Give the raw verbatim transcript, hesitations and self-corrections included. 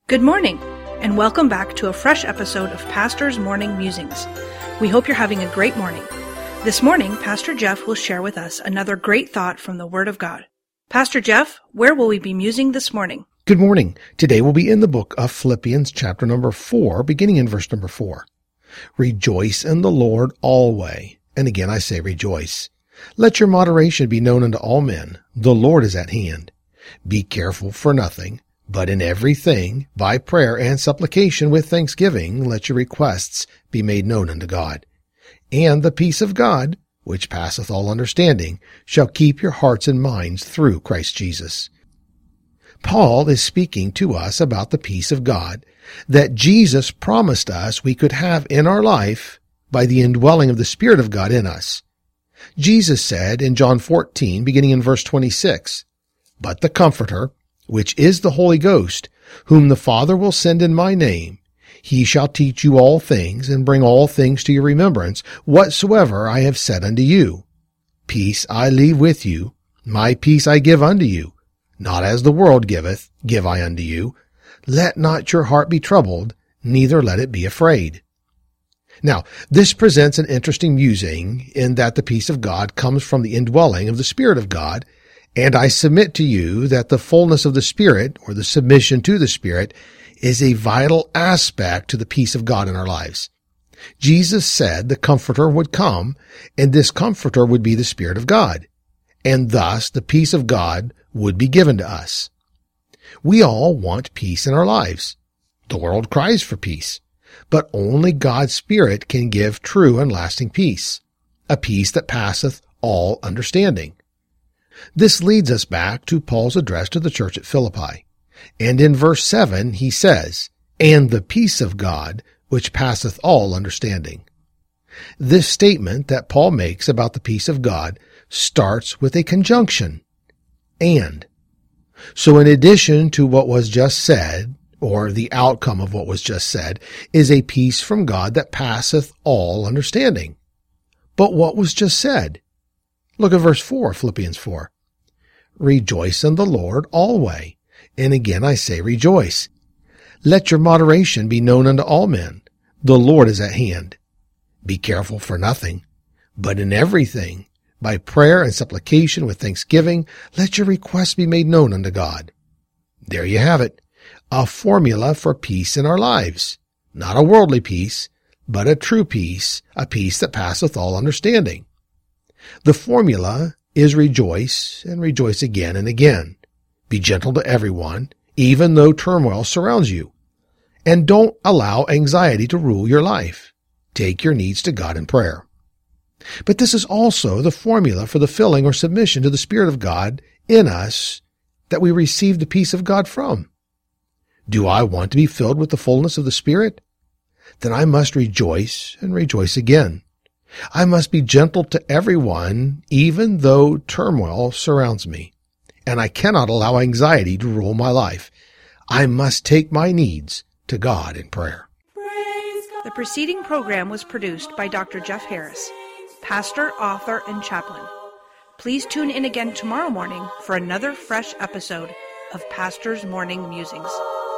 Good morning, and welcome back to a fresh episode of Pastor's Morning Musings. We hope you're having a great morning. This morning, Pastor Jeff will share with us another great thought from the Word of God. Pastor Jeff, where will we be musing this morning? Good morning. Today we'll be in the book of Philippians, chapter number four, beginning in verse number four. Rejoice in the Lord always. And again I say rejoice. Let your moderation be known unto all men. The Lord is at hand. Be careful for nothing, but in everything, by prayer and supplication with thanksgiving, let your requests be made known unto God. And the peace of God, which passeth all understanding, shall keep your hearts and minds through Christ Jesus. Paul is speaking to us about the peace of God that Jesus promised us we could have in our life by the indwelling of the Spirit of God in us. Jesus said in John fourteen, beginning in verse twenty-six, "But the Comforter, which is the Holy Ghost, whom the Father will send in my name, he shall teach you all things, and bring all things to your remembrance, whatsoever I have said unto you. Peace I leave with you, my peace I give unto you. Not as the world giveth, give I unto you. Let not your heart be troubled, neither let it be afraid." Now, this presents an interesting musing in that the peace of God comes from the indwelling of the Spirit of God, and I submit to you that the fullness of the Spirit, or the submission to the Spirit, is a vital aspect to the peace of God in our lives. Jesus said the Comforter would come, and this Comforter would be the Spirit of God, and thus the peace of God would be given to us. We all want peace in our lives. The world cries for peace, but only God's Spirit can give true and lasting peace, a peace that passeth all understanding. This leads us back to Paul's address to the church at Philippi. And in verse seven, he says, "And the peace of God, which passeth all understanding." This statement that Paul makes about the peace of God starts with a conjunction, and. So in addition to what was just said, or the outcome of what was just said, is a peace from God that passeth all understanding. But what was just said? Look at verse four, Philippians four. Rejoice in the Lord always. And again I say rejoice. Let your moderation be known unto all men. The Lord is at hand. Be careful for nothing, but in everything, by prayer and supplication with thanksgiving, let your requests be made known unto God. There you have it, a formula for peace in our lives. Not a worldly peace, but a true peace, a peace that passeth all understanding. The formula is rejoice and rejoice again and again. Be gentle to everyone, even though turmoil surrounds you. And don't allow anxiety to rule your life. Take your needs to God in prayer. But this is also the formula for the filling or submission to the Spirit of God in us that we receive the peace of God from. Do I want to be filled with the fullness of the Spirit? Then I must rejoice and rejoice again. I must be gentle to everyone, even though turmoil surrounds me. And I cannot allow anxiety to rule my life. I must take my needs to God in prayer. The preceding program was produced by Doctor Jeff Harris, pastor, author, and chaplain. Please tune in again tomorrow morning for another fresh episode of Pastor's Morning Musings.